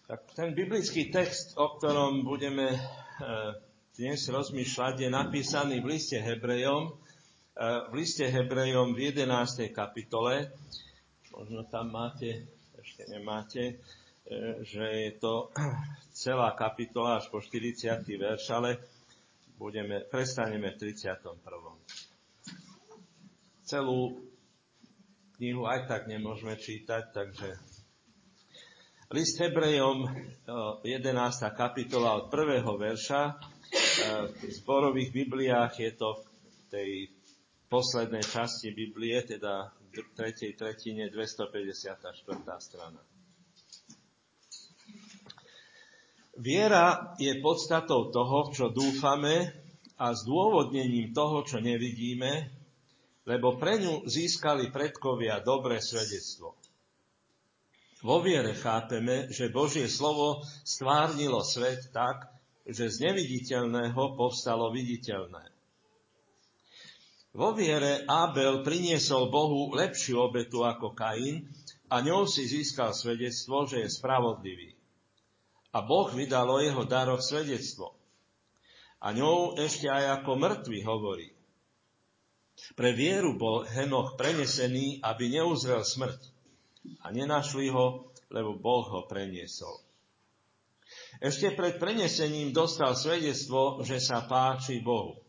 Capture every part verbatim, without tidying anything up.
Tak ten biblický text, o ktorom budeme e, dnes rozmýšľať, je napísaný v liste Hebrejom, e, v liste Hebrejom v jedenástej kapitole. Možno tam máte, ešte nemáte, e, že je to celá kapitola až po štyridsiaty verš, ale budeme, prestaneme v tridsiatom prvom Celú knihu aj tak nemôžeme čítať, takže list Hebrejom, jedenásta kapitola od prvého verša. V zborových Bibliách je to v tej poslednej časti Biblie, teda v tretej tretine, dvestopäťdesiatštyri strana. Viera je podstatou toho, čo dúfame, a zdôvodnením toho, čo nevidíme, lebo pre ňu získali predkovia dobré svedectvo. Vo viere chápeme, že Božie slovo stvárnilo svet tak, že z neviditeľného povstalo viditeľné. Vo viere Abel priniesol Bohu lepšiu obetu ako Kain a ňou si získal svedectvo, že je spravodlivý. A Boh vydal o jeho daroch svedectvo. A ňou ešte aj ako mŕtvy hovorí. Pre vieru bol Henoch prenesený, aby neuzrel smrť. A nenašli ho, lebo Boh ho preniesol. Ešte pred prenesením dostal svedectvo, že sa páči Bohu.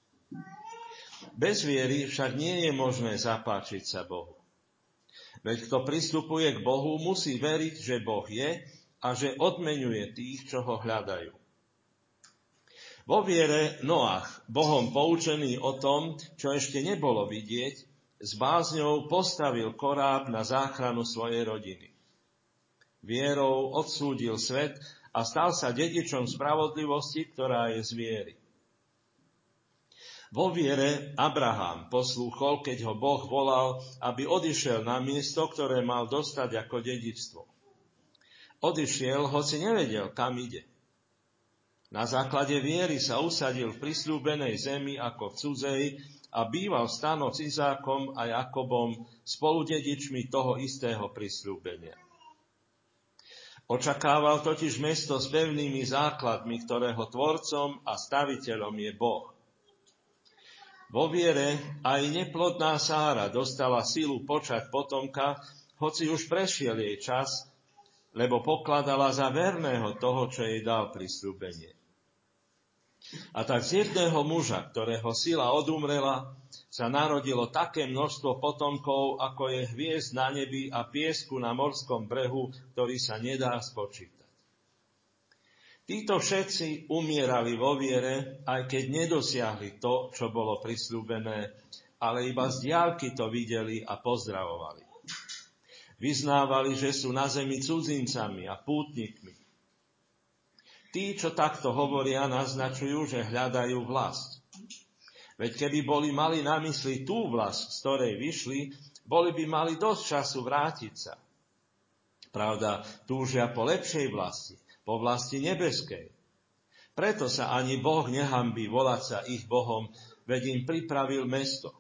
Bez viery však nie je možné zapáčiť sa Bohu. Veď kto pristupuje k Bohu, musí veriť, že Boh je a že odmeňuje tých, čo ho hľadajú. Vo viere Noach, Bohom poučený o tom, čo ešte nebolo vidieť, s bázňou postavil koráb na záchranu svojej rodiny. Vierou odsúdil svet a stal sa dedičom spravodlivosti, ktorá je z viery. Vo viere Abraham poslúchol, keď ho Boh volal, aby odišiel na miesto, ktoré mal dostať ako dedičstvo. Odišiel, hoci nevedel, kam ide. Na základe viery sa usadil v prisľúbenej zemi ako v cudzej, a býval v stanoch s Izákom a Jakobom, spoludedičmi toho istého prisľúbenia. Očakával totiž mesto s pevnými základmi, ktorého tvorcom a staviteľom je Boh. Vo viere aj neplodná Sára dostala silu počať potomka, hoci už prešiel jej čas, lebo pokladala za verného toho, čo jej dal prisľúbenie. A tak z jedného muža, ktorého sila odumrela, sa narodilo také množstvo potomkov, ako je hviezd na nebi a piesku na morskom brehu, ktorý sa nedá spočítať. Títo všetci umierali vo viere, aj keď nedosiahli to, čo bolo prisľúbené, ale iba z diaľky to videli a pozdravovali. Vyznávali, že sú na zemi cudzincami a pútnikmi. Tí, čo takto hovoria, naznačujú, že hľadajú vlast. Veď keby boli mali na mysli tú vlast, z ktorej vyšli, boli by mali dosť času vrátiť sa. Pravda, túžia po lepšej vlasti, po vlasti nebeskej. Preto sa ani Boh nehanbí volať sa ich Bohom, veď im pripravil mesto.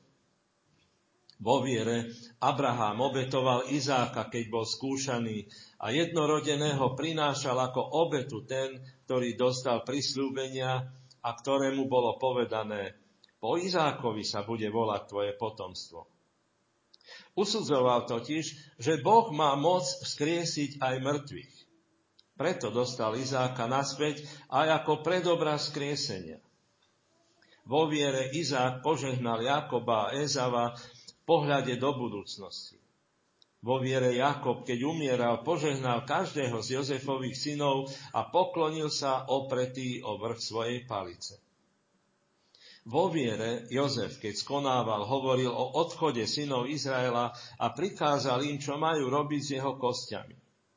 Vo viere Abraham obetoval Izáka, keď bol skúšaný, a jednorodeného prinášal ako obetu ten, ktorý dostal prisľúbenia a ktorému bolo povedané: po Izákovi sa bude volať tvoje potomstvo. Usudzoval totiž, že Boh má moc vzkriesiť aj mŕtvych. Preto dostal Izáka naspäť aj ako predobraz vzkriesenia. Vo viere Izák požehnal Jakoba a Ezava v pohľade do budúcnosti. Vo viere Jakob, keď umieral, požehnal každého z Jozefových synov a poklonil sa opretý o vrch svojej palice. Vo viere Jozef, keď skonával, hovoril o odchode synov Izraela a prikázal im, čo majú robiť s jeho kostiami.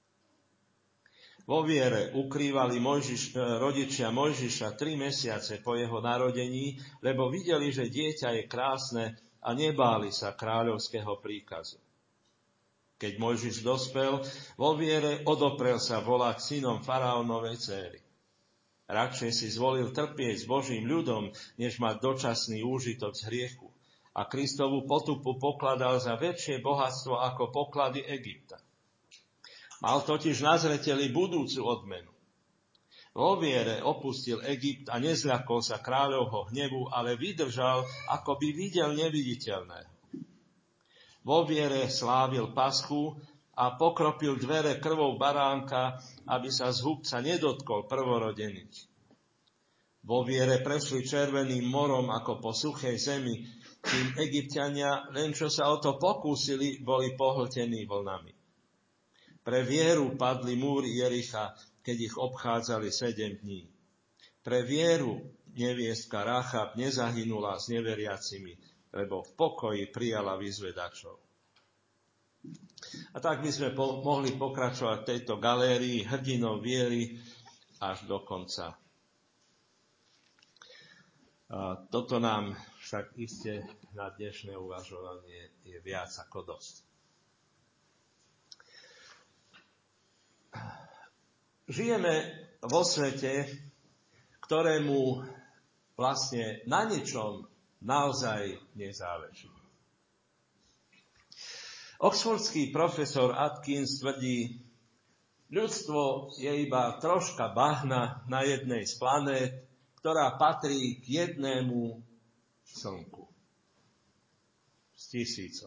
Vo viere ukrývali Mojžiš, rodičia Mojžiša tri mesiace po jeho narodení, lebo videli, že dieťa je krásne a nebáli sa kráľovského príkazu. Keď Mojžiš dospel, vo viere odoprel sa volať synom faraónovej dcéry. Radšej si zvolil trpieť s Božím ľudom, než mať dočasný úžitok z hriechu. A Kristovu potupu pokladal za väčšie bohatstvo ako poklady Egypta. Mal totiž na zreteli budúcu odmenu. Vo viere opustil Egypt a nezľakol sa kráľovho hnevu, ale vydržal, ako by videl neviditeľného. Vo viere slávil paschu a pokropil dvere krvou baránka, aby sa z hubca nedotkol prvorodených. Vo viere prešli červeným morom ako po suchej zemi, kým Egypťania, len čo sa o to pokúsili, boli pohltení vlnami. Pre vieru padli múry Jericha, keď ich obchádzali sedem dní. Pre vieru neviestka Ráchab nezahynula s neveriacimi, lebo v pokoji prijala vyzvedačov. A tak by sme po- mohli pokračovať v tejto galérii hrdinov viery až do konca. A toto nám však iste na dnešné uvažovanie je viac ako dosť. Žijeme vo svete, ktorému vlastne na ničom naozaj nezáleží. Oxfordský profesor Atkins tvrdí, ľudstvo je iba troška bahna na jednej z planét, ktorá patrí k jednému slnku z tisícov.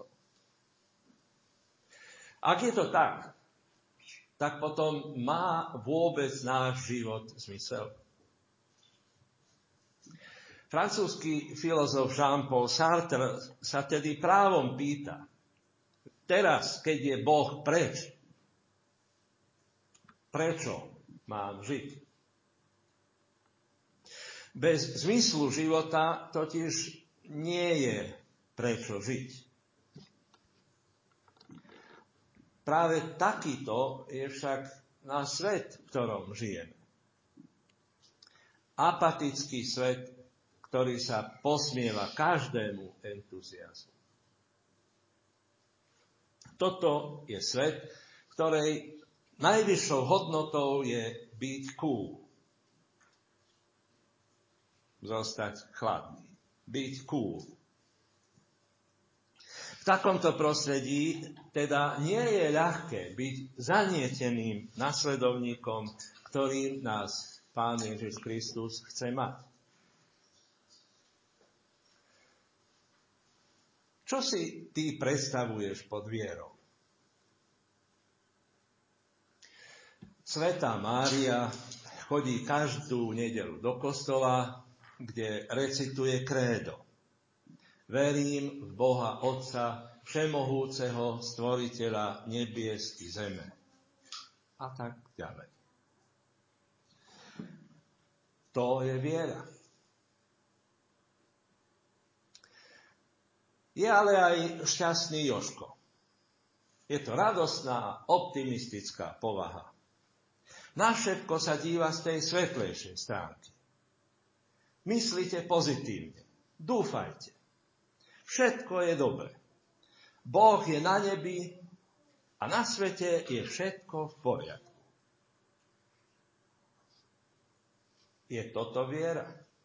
Ak je to tak, tak potom má vôbec náš život zmysel? Francúzsky filozof Jean-Paul Sartre sa tedy právom pýta, teraz, keď je Boh preč, prečo mám žiť? Bez zmyslu života totiž nie je prečo žiť. Práve takýto je však náš svet, v ktorom žijeme. Apatický svet, ktorý sa posmieva každému entuziazmu. Toto je svet, v ktorej najvyššou hodnotou je byť cool. Zostať chladný. Byť cool. V takomto prostredí teda nie je ľahké byť zanieteným nasledovníkom, ktorým nás Pán Ježiš Kristus chce mať. Čo si ty predstavuješ pod vierou? Svätá Mária chodí každú nedeľu do kostola, kde recituje krédo. Verím v Boha Otca, všemohúceho stvoriteľa nebies i zeme. A tak ďalej. To je viera. Je ale aj šťastný Jožko. Je to radostná, optimistická povaha. Na všetko sa díva z tej svetlejšej stránky. Myslite pozitívne. Dúfajte. Všetko je dobre. Boh je na nebi a na svete je všetko v poriadku. Je toto viera?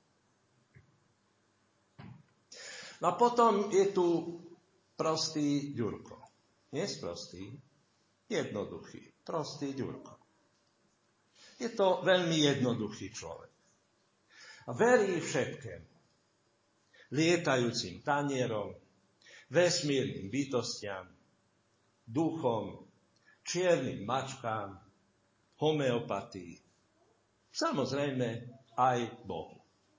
No a potom je tu prostý Ďurko. Nie sprostý, jednoduchý, prostý Ďurko. Je to veľmi jednoduchý človek. A verí všetkému. Lietajúcim tanierom, vesmírnym bytostiam, duchom, čiernym mačkám, homeopatii. Samozrejme aj Bohu.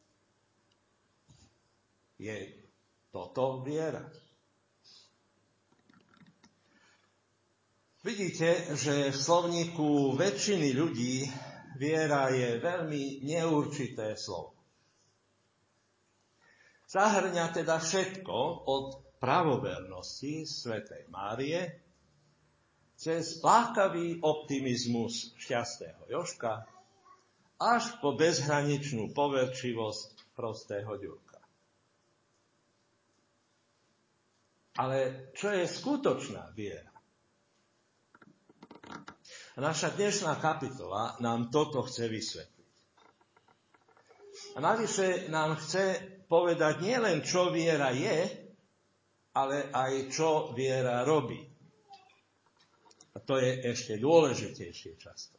Je toto viera. Vidíte, že v slovníku väčšiny ľudí viera je veľmi neurčité slovo. Zahŕňa teda všetko od pravovernosti svätej Márie cez lákavý optimizmus šťastného Jožka až po bezhraničnú poverčivosť prostého Ďurka. Ale čo je skutočná viera? Naša dnešná kapitola nám toto chce vysvetliť. A navyše nám chce povedať nielen, čo viera je, ale aj čo viera robí. A to je ešte dôležitejšie často.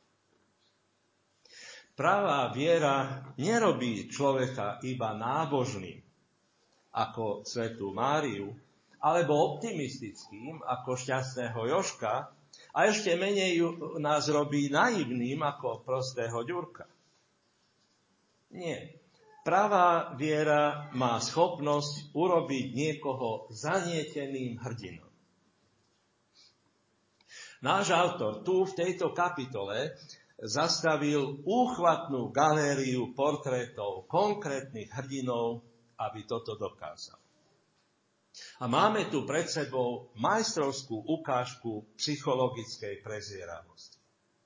Pravá viera nerobí človeka iba nábožným, ako svätú Máriu, alebo optimistickým, ako šťastného Jožka, a ešte menej nás robí naivným, ako prostého Ďurka. Nie. Pravá viera má schopnosť urobiť niekoho zanieteným hrdinom. Náš autor tu v tejto kapitole zastavil úchvatnú galériu portrétov konkrétnych hrdinov, aby toto dokázal. A máme tu pred sebou majstrovskú ukážku psychologickej prezieravosti.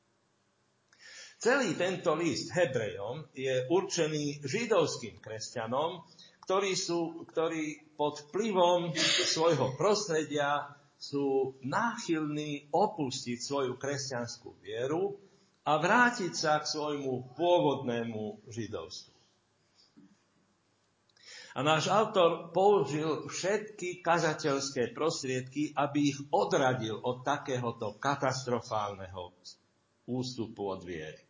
Celý tento list Hebrejom je určený židovským kresťanom, ktorí, sú, ktorí pod vplyvom svojho prostredia sú náchylní opustiť svoju kresťanskú vieru a vrátiť sa k svojmu pôvodnému židovstvu. A náš autor použil všetky kazateľské prostriedky, aby ich odradil od takéhoto katastrofálneho ústupu od viery.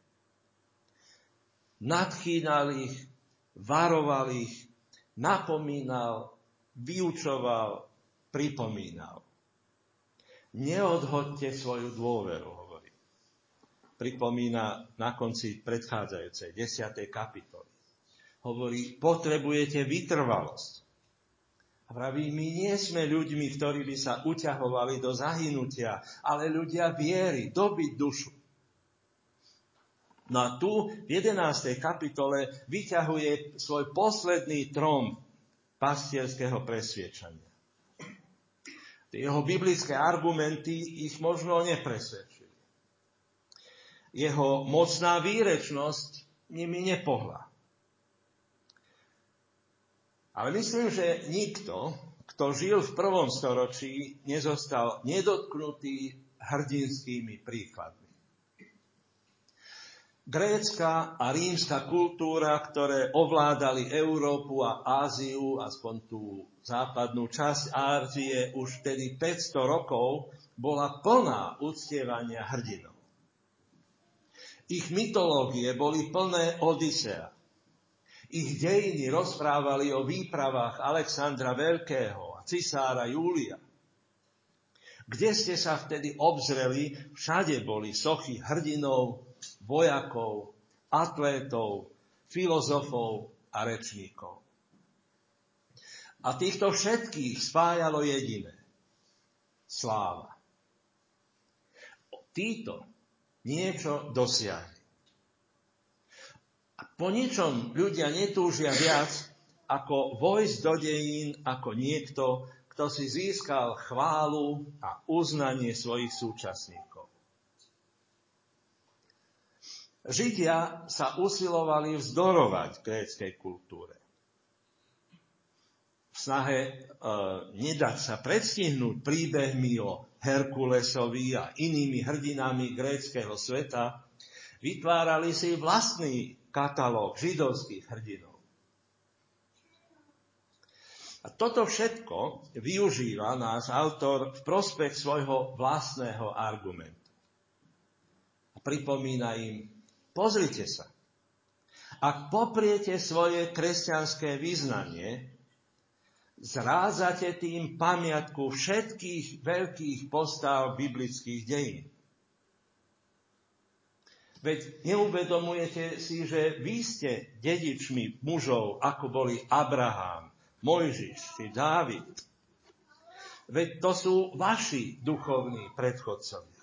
Nadchýnal ich, varoval ich, napomínal, vyučoval, pripomínal. Neodhoďte svoju dôveru, hovorí. Pripomína na konci predchádzajúcej desiatej kapitoly. Hovorí, potrebujete vytrvalosť. A praví, my nie sme ľuďmi, ktorí by sa uťahovali do zahynutia, ale ľudia viery, dobiť dušu. No a tu v jedenástej kapitole vyťahuje svoj posledný tromf pastierského presviečania. Jeho biblické argumenty ich možno nepresvedčili. Jeho mocná výrečnosť nimi nepohla. Ale myslím, že nikto, kto žil v prvom storočí, nezostal nedotknutý hrdinskými príkladmi. Grécka a rímska kultúra, ktoré ovládali Európu a Áziu, aspoň tú západnú časť Ázie, už vtedy päťsto rokov, bola plná uctievania hrdinov. Ich mytológie boli plné Odysea. Ich dejiny rozprávali o výpravách Alexandra Veľkého a cisára Júlia. Kde ste sa vtedy obzreli, všade boli sochy hrdinov, vojakov, atlétov, filozofov a rečníkov. A týchto všetkých spájalo jediné. Sláva. Títo niečo dosiahli. A po ničom ľudia netúžia viac, ako vojsť do dejín ako niekto, kto si získal chválu a uznanie svojich súčasníkov. Židia sa usilovali vzdorovať gréckej kultúre. V snahe e, nedať sa predstihnúť príbehmi o Herkulesovi a inými hrdinami gréckeho sveta, vytvárali si vlastný katalóg židovských hrdinov. A toto všetko využíva náš autor v prospech svojho vlastného argumentu. A pripomína im, pozrite sa, ak popriete svoje kresťanské vyznanie, zrádzate tým pamiatku všetkých veľkých postáv biblických dejín. Veď neuvedomujete si, že vy ste dedičmi mužov, ako boli Abraham, Mojžiš či Dávid. Veď to sú vaši duchovní predchodcovia.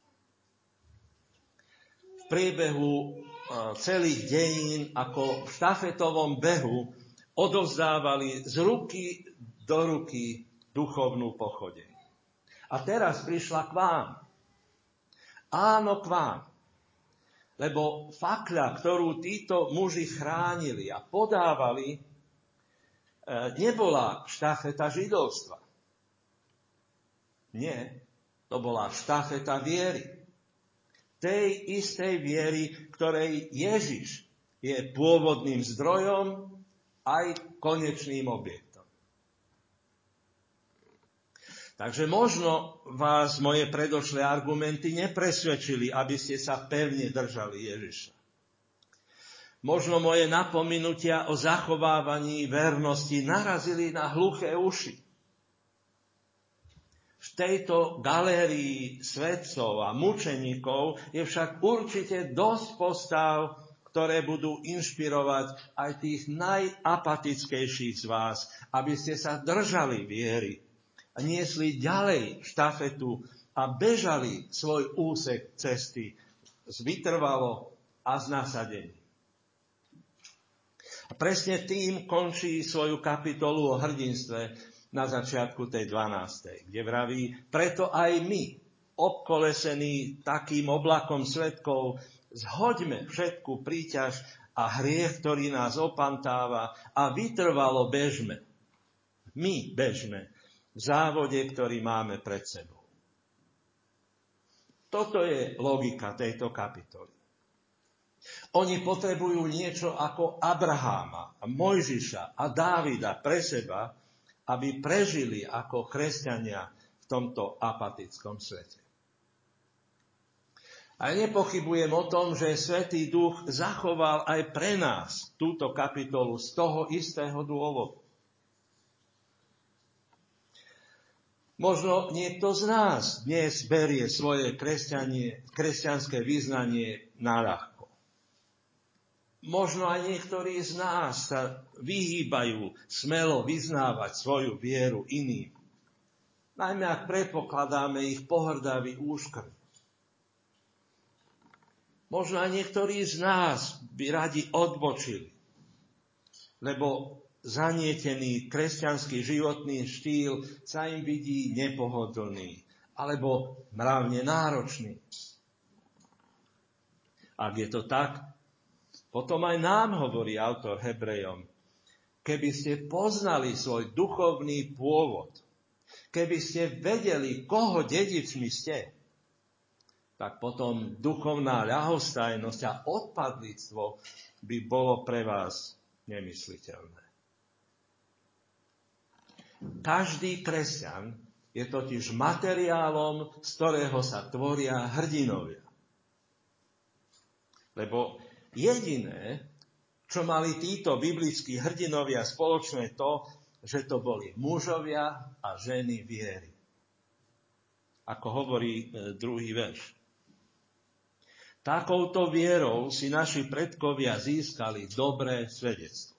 V priebehu celých dejín, ako v štafetovom behu, odovzdávali z ruky do ruky duchovnú pochodeň. A teraz prišla k vám. Áno, k vám. Lebo fakľa, ktorú títo muži chránili a podávali, nebola štafeta židovstva. Nie, to bola štafeta viery. Tej istej viery, ktorej Ježiš je pôvodným zdrojom aj konečným objektom. Takže možno vás moje predošlé argumenty nepresvedčili, aby ste sa pevne držali Ježiša. Možno moje napomenutia o zachovávaní vernosti narazili na hluché uši. V tejto galérii svedcov a mučeníkov je však určite dosť postav, ktoré budú inšpirovať aj tých najapatickejších z vás, aby ste sa držali viery a niesli ďalej štafetu a bežali svoj úsek cesty vytrvalo a s nasadením. A presne tým končí svoju kapitolu o hrdinstve na začiatku tej dvanástej, kde vraví, preto aj my, obkolesení takým oblakom svedkov, zhoďme všetku príťaž a hriech, ktorý nás opantáva a vytrvalo bežme. My bežme v závode, ktorý máme pred sebou. Toto je logika tejto kapitoly. Oni potrebujú niečo ako Abraháma, Mojžiša a Dávida pre seba, aby prežili ako kresťania v tomto apatickom svete. A nepochybujem o tom, že Svätý Duch zachoval aj pre nás túto kapitolu z toho istého dôvodu. Možno niekto z nás dnes berie svoje kresťanské vyznanie naľahko. Možno aj niektorí z nás sa vyhýbajú smelo vyznávať svoju vieru iným. Najmä ak predpokladáme ich pohrdavý úškrt. Možno aj niektorí z nás by radi odbočili, lebo zanietený kresťanský životný štýl sa im vidí nepohodlný alebo mravne náročný. Ak je to tak, potom aj nám hovorí autor Hebrejom, keby ste poznali svoj duchovný pôvod, keby ste vedeli, koho dedičmi ste, tak potom duchovná ľahostajnosť a odpadlíctvo by bolo pre vás nemysliteľné. Každý kresťan je totiž materiálom, z ktorého sa tvoria hrdinovia. Lebo jediné, čo mali títo biblickí hrdinovia spoločné, to, že to boli mužovia a ženy viery. Ako hovorí druhý verš. Takouto vierou si naši predkovia získali dobré svedectvo.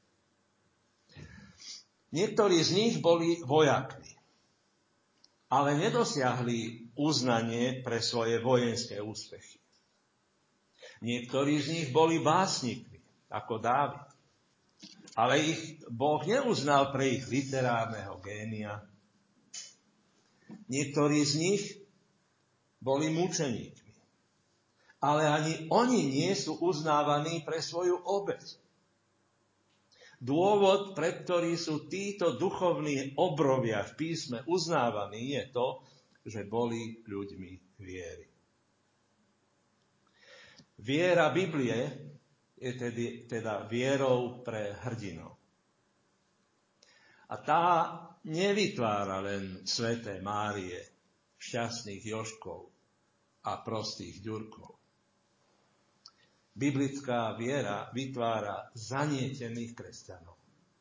Niektorí z nich boli vojakmi, ale nedosiahli uznanie pre svoje vojenské úspechy. Niektorí z nich boli básnikmi, ako Dávid, ale ich Boh neuznal pre ich literárneho génia. Niektorí z nich boli mučeníkmi, ale ani oni nie sú uznávaní pre svoju obeť. Dôvod, pre ktorý sú títo duchovní obrovia v písme uznávaní, je to, že boli ľuďmi viery. Viera Biblie je tedy, teda vierou pre hrdinov. A tá nevytvára len sväté Márie, šťastných Jožkov a prostých Ďurkov. Biblická viera vytvára zanietených kresťanov.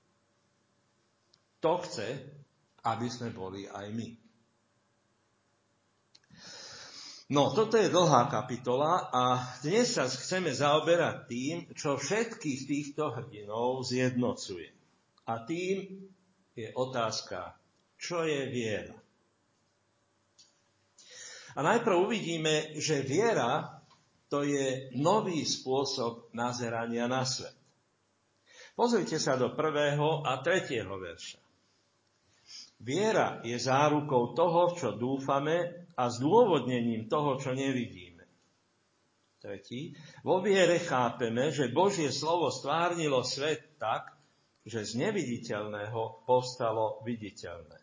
To chce, aby sme boli aj my. No, toto je dlhá kapitola a dnes sa chceme zaoberať tým, čo všetkých týchto hrdinov zjednocuje. A tým je otázka, čo je viera. A najprv uvidíme, že viera to je nový spôsob nazerania na svet. Pozrite sa do prvého a tretieho verša. Viera je zárukou toho, čo dúfame a zdôvodnením toho, čo nevidíme. Tretí. Vo viere chápeme, že Božie slovo stvárnilo svet tak, že z neviditeľného povstalo viditeľné.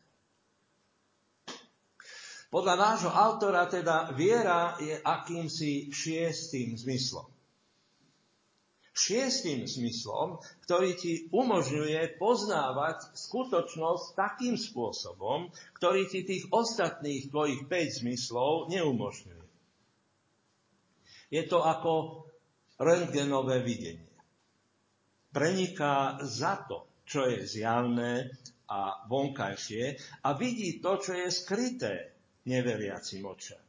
Podľa nášho autora teda viera je akýmsi šiestým zmyslom. Šiestým zmyslom, ktorý ti umožňuje poznávať skutočnosť takým spôsobom, ktorý ti tých ostatných tvojich päť zmyslov neumožňuje. Je to ako röntgenové videnie. Preniká za to, čo je zjavné a vonkajšie a vidí to, čo je skryté neveriacim očiam.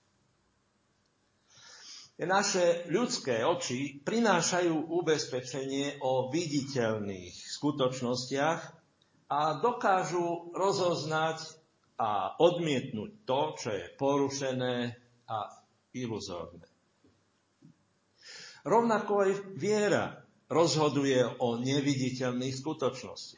Naše ľudské oči prinášajú ubezpečenie o viditeľných skutočnostiach a dokážu rozoznať a odmietnúť to, čo je porušené a iluzórne. Rovnako aj viera rozhoduje o neviditeľných skutočnostiach.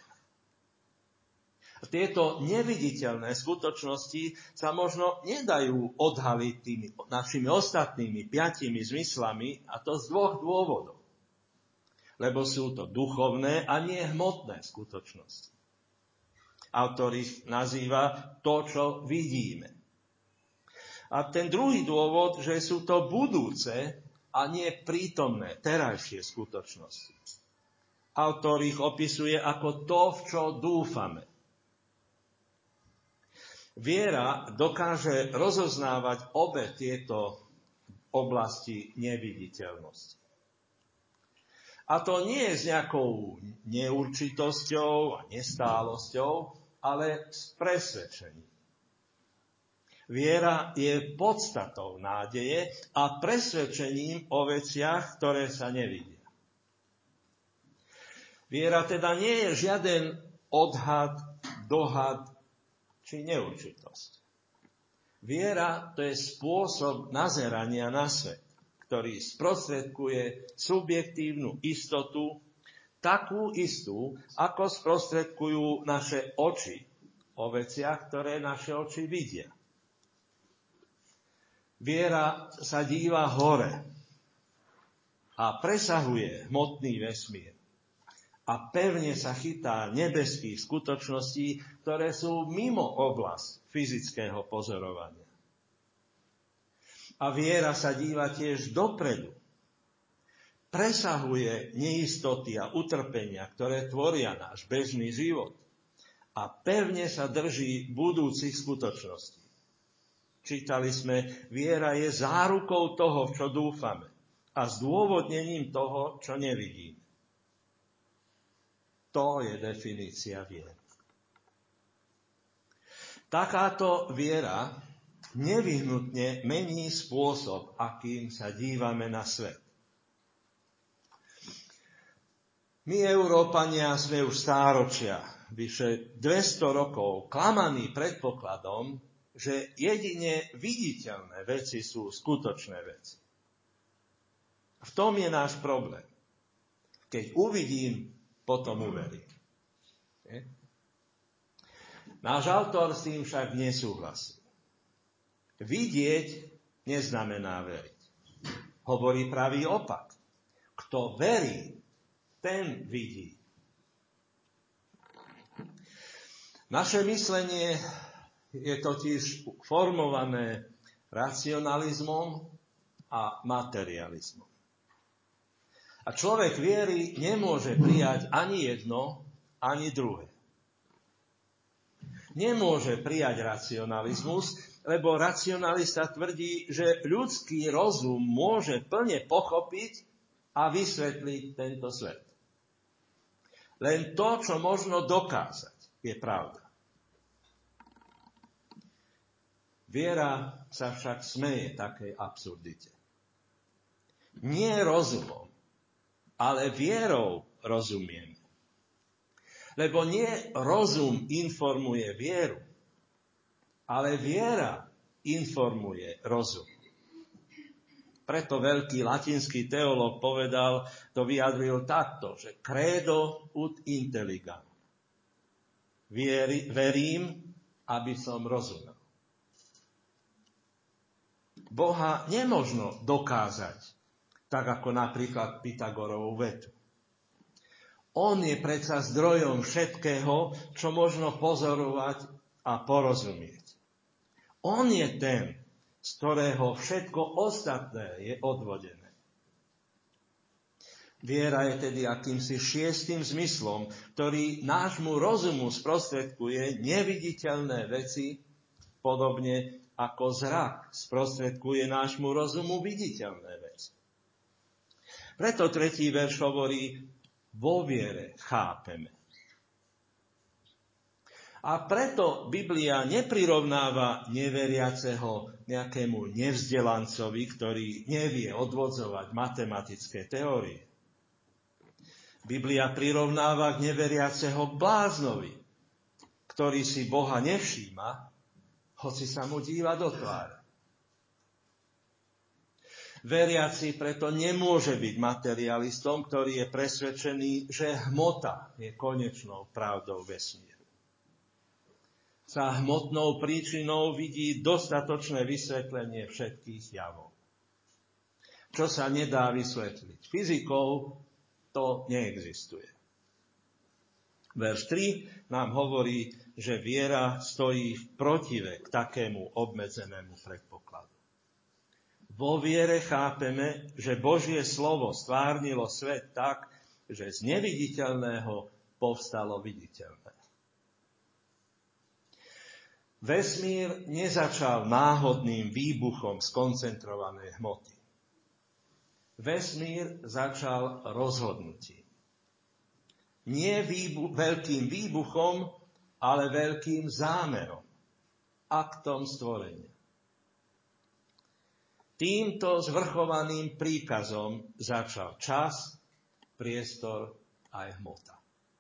Tieto neviditeľné skutočnosti sa možno nedajú odhaliť tými našimi ostatnými piatimi zmyslami, a to z dvoch dôvodov. Lebo sú to duchovné a nie hmotné skutočnosti. Autor ich nazýva to, čo vidíme. A ten druhý dôvod, že sú to budúce a nie prítomné, terajšie skutočnosti. Autor ich opisuje ako to, v čo dúfame. Viera dokáže rozoznávať obe tieto oblasti neviditeľnosti. A to nie je s nejakou neurčitosťou a nestálosťou, ale s presvedčením. Viera je podstatou nádeje a presvedčením o veciach, ktoré sa nevidia. Viera teda nie je žiaden odhad, dohad či neurčitosť. Viera to je spôsob nazerania na svet, ktorý sprostredkuje subjektívnu istotu, takú istú, ako sprostredkujú naše oči o veciach, ktoré naše oči vidia. Viera sa díva hore a presahuje hmotný vesmír a pevne sa chytá nebeských skutočností, ktoré sú mimo oblasť fyzického pozorovania. A viera sa díva tiež dopredu. Presahuje neistoty a utrpenia, ktoré tvoria náš bežný život. A pevne sa drží budúcich skutočností. Čítali sme, viera je zárukou toho, v čo dúfame, a zdôvodnením toho, čo nevidíme. To je definícia viery. Takáto viera nevyhnutne mení spôsob, akým sa dívame na svet. My, Európania, sme už stáročia, vyše dvesto rokov, klamaní predpokladom, že jedine viditeľné veci sú skutočné veci. V tom je náš problém. Keď uvidím, potom uverím. Nie? Náš autor s tým však nesúhlasí. Vidieť neznamená veriť. Hovorí pravý opak. Kto verí, ten vidí. Naše myslenie je totiž formované racionalizmom a materializmom. A človek viery nemôže prijať ani jedno, ani druhé. Nemôže prijať racionalizmus, lebo racionalista tvrdí, že ľudský rozum môže plne pochopiť a vysvetliť tento svet. Len to, čo možno dokázať, je pravda. Viera sa však smeje takej absurdite. Nie rozumom, ale vierou rozumieme. Lebo nie rozum informuje vieru, ale viera informuje rozum. Preto veľký latinský teológ povedal, to vyjadril takto, že credo ut intelligam. Vieri, verím, aby som rozumel. Boha nemožno dokázať, tak ako napríklad Pythagorovú vetu. On je predsa zdrojom všetkého, čo možno pozorovať a porozumieť. On je ten, z ktorého všetko ostatné je odvodené. Viera je tedy akýmsi šiestým zmyslom, ktorý nášmu rozumu sprostredkuje neviditeľné veci, podobne ako zrak sprostredkuje nášmu rozumu viditeľné veci. Preto tretí verš hovorí, vo viere chápeme. A preto Biblia neprirovnáva neveriaceho nejakému nevzdelancovi, ktorý nevie odvodzovať matematické teórie. Biblia prirovnáva k neveriaceho bláznovi, ktorý si Boha nevšíma, hoci sa mu díva do tváre. Veriaci preto nemôže byť materialistom, ktorý je presvedčený, že hmota je konečnou pravdou vesmíru. Za hmotnou príčinou vidí dostatočné vysvetlenie všetkých javov. Čo sa nedá vysvetliť fyzikou, to neexistuje. Verš tri nám hovorí, že viera stojí v protive k takému obmedzenému predpokladu. Vo viere chápeme, že Božie slovo stvárnilo svet tak, že z neviditeľného povstalo viditeľné. Vesmír nezačal náhodným výbuchom skoncentrovanej hmoty. Vesmír začal rozhodnutím. Nie výbu- veľkým výbuchom, ale veľkým zámerom, aktom stvorenia. Týmto zvrchovaným príkazom začal čas, priestor aj hmota.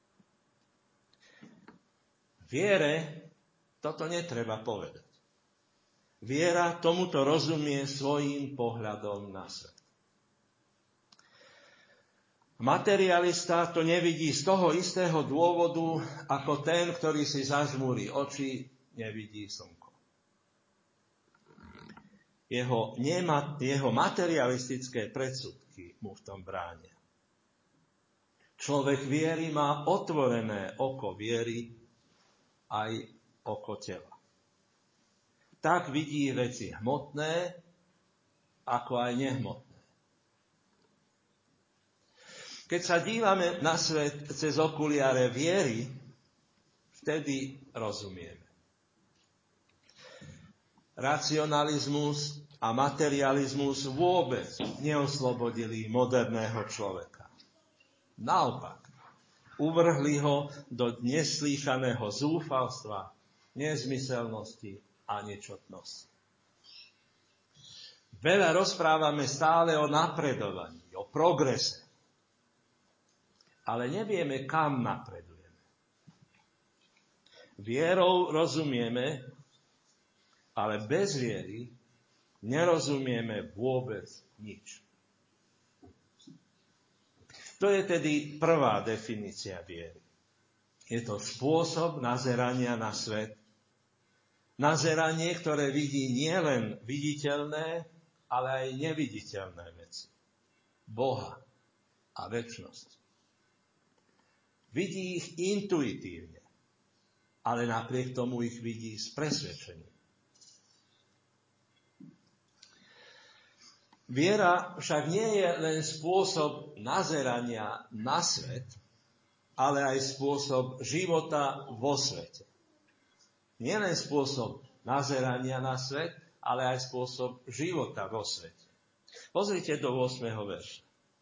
Viere toto netreba povedať. Viera tomuto rozumie svojím pohľadom na svet. Materialista to nevidí z toho istého dôvodu, ako ten, ktorý si zažmúri oči, nevidí slnko. Jeho, nema, jeho materialistické predsudky mu v tom bránia. Človek viery má otvorené oko viery aj oko tela. Tak vidí veci hmotné, ako aj nehmotné. Keď sa dívame na svet cez okuliare viery, vtedy rozumieme. Racionalizmus a materializmus vôbec neoslobodili moderného človeka. Naopak, uvrhli ho do neslýchaného zúfalstva, nezmyselnosti a nečotnosti. Veľa rozprávame stále o napredovaní, o progrese, ale nevieme, kam napredujeme. Vierou rozumieme, ale bez viery nerozumieme vôbec nič. To je tedy prvá definícia viery. Je to spôsob nazerania na svet. Nazeranie, ktoré vidí nielen viditeľné, ale aj neviditeľné veci. Boha a večnosť. Vidí ich intuitívne, ale napriek tomu ich vidí s presvedčením. Viera však nie je len spôsob nazerania na svet, ale aj spôsob života vo svete. Nie len spôsob nazerania na svet, ale aj spôsob života vo svete. Pozrite do ôsmeho verša.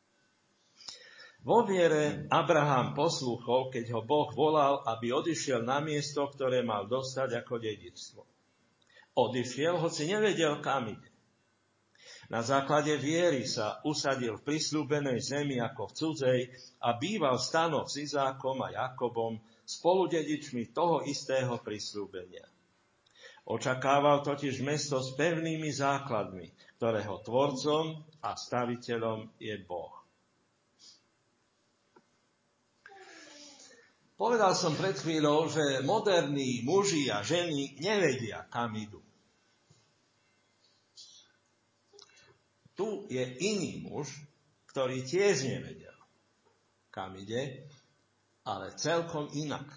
Vo viere Abraham poslúchol, keď ho Boh volal, aby odišiel na miesto, ktoré mal dostať ako dedičstvo. Odišiel, hoci nevedel, kam ide. Na základe viery sa usadil v prisľúbenej zemi ako v cudzej a býval v stanoch s Izákom a Jakobom, spoludedičmi toho istého prisľúbenia. Očakával totiž mesto s pevnými základmi, ktorého tvorcom a staviteľom je Boh. Povedal som pred chvíľou, že moderní muži a ženy nevedia, kam idú. Tu je iný muž, ktorý tiež nevedel, kam ide, ale celkom inak.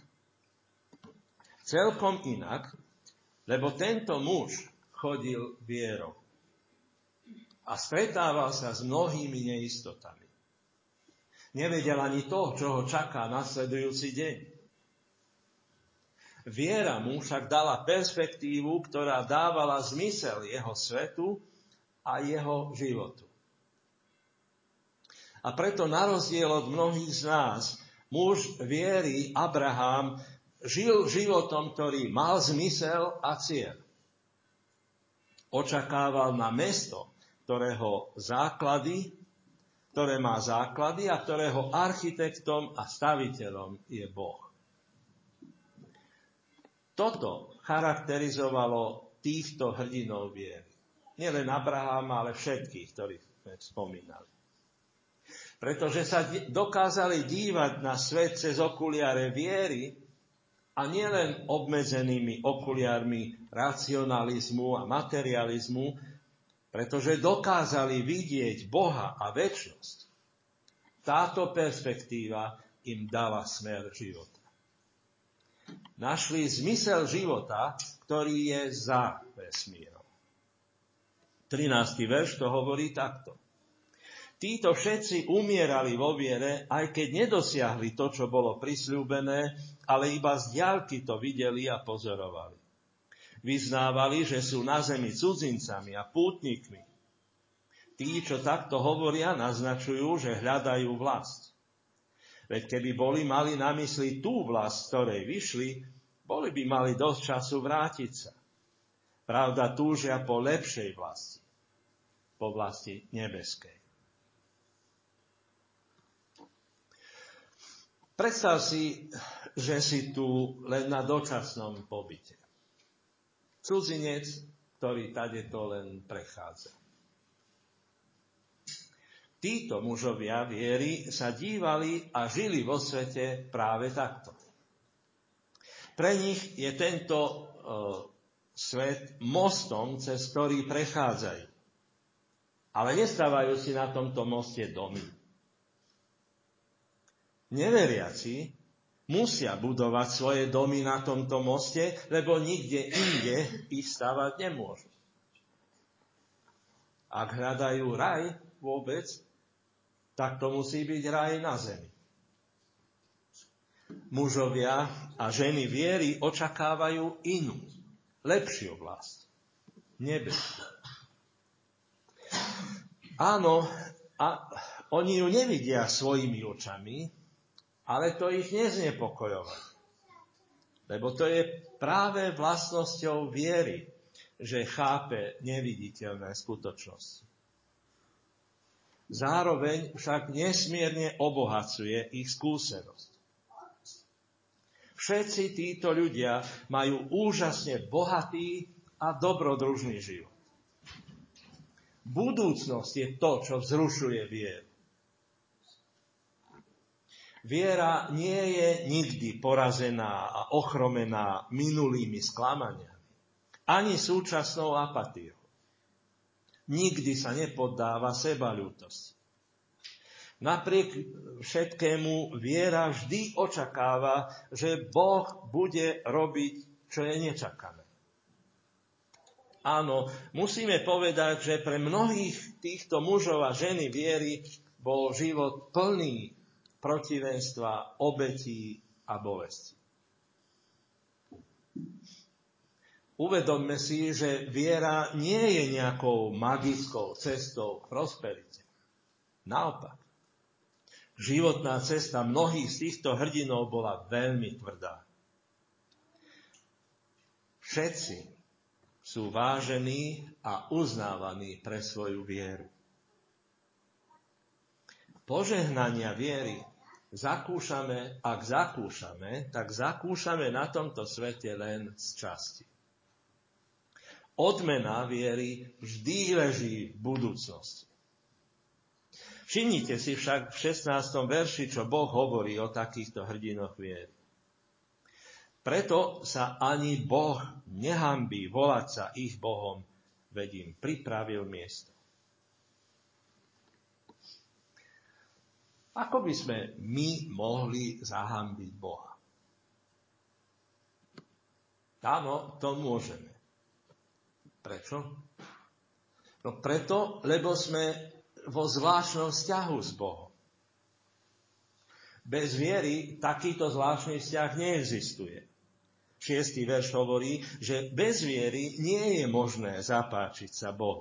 Celkom inak, lebo tento muž chodil vierou a stretával sa s mnohými neistotami. Nevedel ani to, čo ho čaká nasledujúci deň. Viera mu však dala perspektívu, ktorá dávala zmysel jeho svetu a jeho životu. A preto na rozdiel od mnohých z nás, muž viery Abraham žil životom, ktorý mal zmysel a cieľ. Očakával na mesto, ktorého základy, ktoré má základy a ktorého architektom a staviteľom je Boh. Toto charakterizovalo týchto hrdinov viery. Nielen Abraháma, ale všetkých, ktorých sme spomínali. Pretože sa dokázali dívať na svet cez okuliare viery a nielen obmedzenými okuliarmi racionalizmu a materializmu, pretože dokázali vidieť Boha a večnosť. Táto perspektíva im dala smer života. Našli zmysel života, ktorý je za vesmírom. trinásty verš to hovorí takto. Títo všetci umierali vo viere, aj keď nedosiahli to, čo bolo prisľúbené, ale iba z diaľky to videli a pozorovali. Vyznávali, že sú na zemi cudzincami a pútnikmi. Tí, čo takto hovoria, naznačujú, že hľadajú vlast. Veď keby boli mali na mysli tú vlast, z ktorej vyšli, boli by mali dosť času vrátiť sa. Pravda, túžia po lepšej vlasti, po vlasti nebeskej. Predstav si, že si tu len na dočasnom pobyte. Cudzinec, ktorý tadeto len prechádza. Títo mužovia viery sa dívali a žili vo svete práve takto. Pre nich je tento e, svet mostom, cez ktorý prechádzajú. Ale nestávajú si na tomto moste domy. Neveriaci musia budovať svoje domy na tomto moste, lebo nikde inde ich stavať nemôžu. Ak hľadajú raj vôbec, tak to musí byť raj na zemi. Mužovia a ženy viery očakávajú inú, lepšiu vlast. Nebeskú. Áno, a oni ju nevidia svojimi očami, ale to ich neznepokojovalo. Lebo to je práve vlastnosťou viery, že chápe neviditeľné skutočnosti. Zároveň však nesmierne obohacuje ich skúsenosť. Všetci títo ľudia majú úžasne bohatý a dobrodružný život. Budúcnosť je to, čo vzrušuje vieru. Viera nie je nikdy porazená a ochromená minulými sklamaniami, ani súčasnou apatiou. Nikdy sa nepoddáva sebaľútosti. Napriek všetkému viera vždy očakáva, že Boh bude robiť, čo je nečakané. Áno, musíme povedať, že pre mnohých týchto mužov a ženy viery bol život plný protivenstva, obetí a bolesti. Uvedomme si, že viera nie je nejakou magickou cestou k prosperite. Naopak, životná cesta mnohých z týchto hrdinov bola veľmi tvrdá. Všetci sú vážení a uznávaní pre svoju vieru. Požehnania viery zakúšame, ak zakúšame, tak zakúšame na tomto svete len z časti. Odmena viery vždy leží v budúcnosti. Všimnite si však v šestnástom verši, čo Boh hovorí o takýchto hrdinoch viery. Preto sa ani Boh nehanbí volať sa ich Bohom, veď im pripravil miesto. Ako by sme my mohli zahanbiť Boha? Áno, to môžeme. Prečo? No preto, lebo sme vo zvláštnom vzťahu s Bohom. Bez viery takýto zvláštny vzťah neexistuje. Šiestý verš hovorí, že bez viery nie je možné zapáčiť sa Bohu.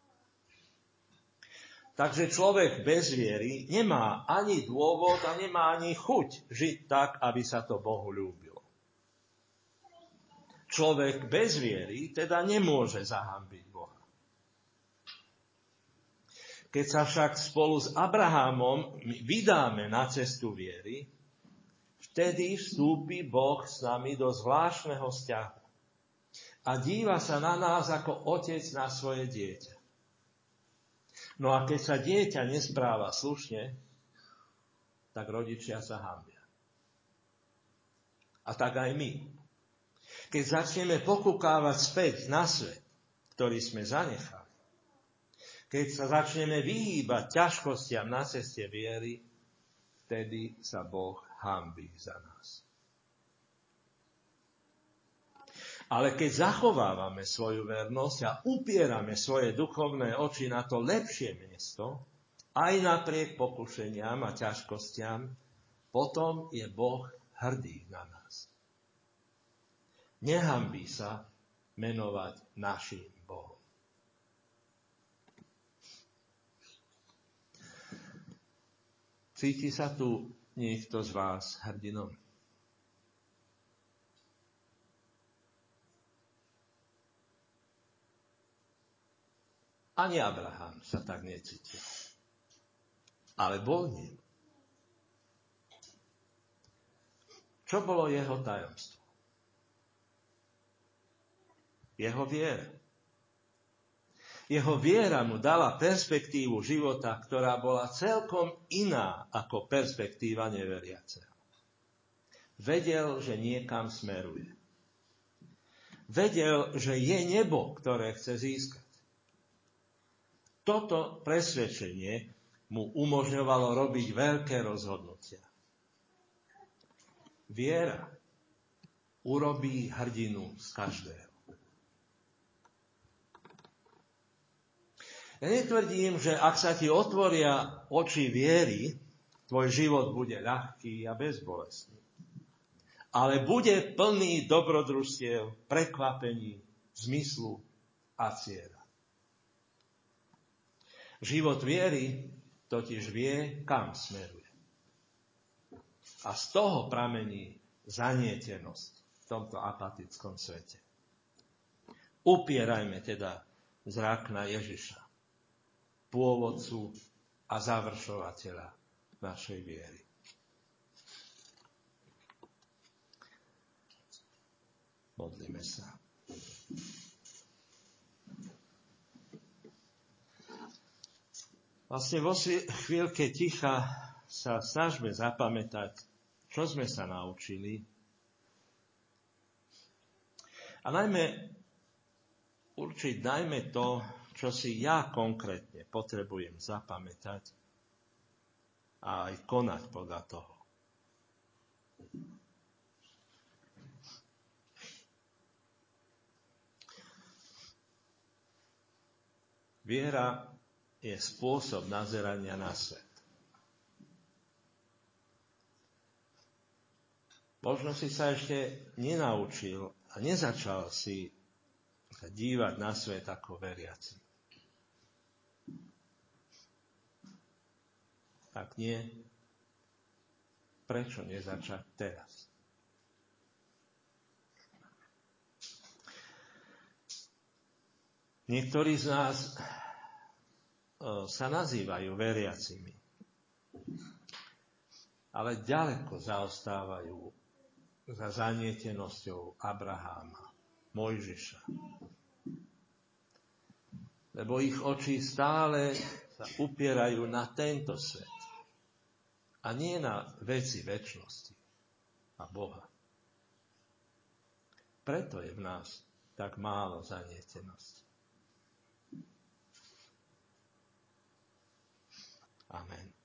Takže človek bez viery nemá ani dôvod a nemá ani chuť žiť tak, aby sa to Bohu ľúbilo. Človek bez viery teda nemôže zahanbiť Boha. Keď sa však spolu s Abrahamom vydáme na cestu viery, vtedy vstúpi Boh s nami do zvláštneho vzťahu a díva sa na nás ako otec na svoje dieťa. No a keď sa dieťa nespráva slušne, tak rodičia sa hanbia. A tak aj my. Keď začneme pokúkávať späť na svet, ktorý sme zanechali, keď sa začneme vyhýbať ťažkostiam na ceste viery, vtedy sa Boh hanbí za nás. Ale keď zachovávame svoju vernosť a upierame svoje duchovné oči na to lepšie miesto, aj napriek pokušeniam a ťažkostiam, potom je Boh hrdý na nás. Nehanbí sa menovať našim Bohom. Cíti sa tu niekto z vás hrdinom? Ani Abraham sa tak necítil. Ale bol ním. Čo bolo jeho tajomstvo? Jeho viera. Jeho viera mu dala perspektívu života, ktorá bola celkom iná ako perspektíva neveriaceho. Vedel, že niekam smeruje. Vedel, že je nebo, ktoré chce získať. Toto presvedčenie mu umožňovalo robiť veľké rozhodnutia. Viera urobí hrdinu z každého. Ja netvrdím, že ak sa ti otvoria oči viery, tvoj život bude ľahký a bezbolestný. Ale bude plný dobrodružstiev, prekvapení, zmyslu a cieľa. Život viery totiž vie, kam smeruje. A z toho pramení zanietenosť v tomto apatickom svete. Upierajme teda zrak na Ježiša, pôvodcu a završovateľa našej viery. Modlíme sa. Vlastne vo chvíľke ticha sa snažme zapamätať, čo sme sa naučili. A najmä určiť najmä to, čo si ja konkrétne potrebujem zapamätať a aj konať podľa toho. Viera je spôsob nazerania na svet. Možno si sa ešte nenaučil a nezačal si dívať na svet ako veriaci. Ak nie, prečo nezačať teraz? Niektorí z nás sa nazývajú veriacimi, ale ďaleko zaostávajú za zanietenosťou Abraháma, Mojžiša. Lebo ich oči stále sa upierajú na tento svet a nie na veci večnosti a Boha. Preto je v nás tak málo zanietenosti. Amen.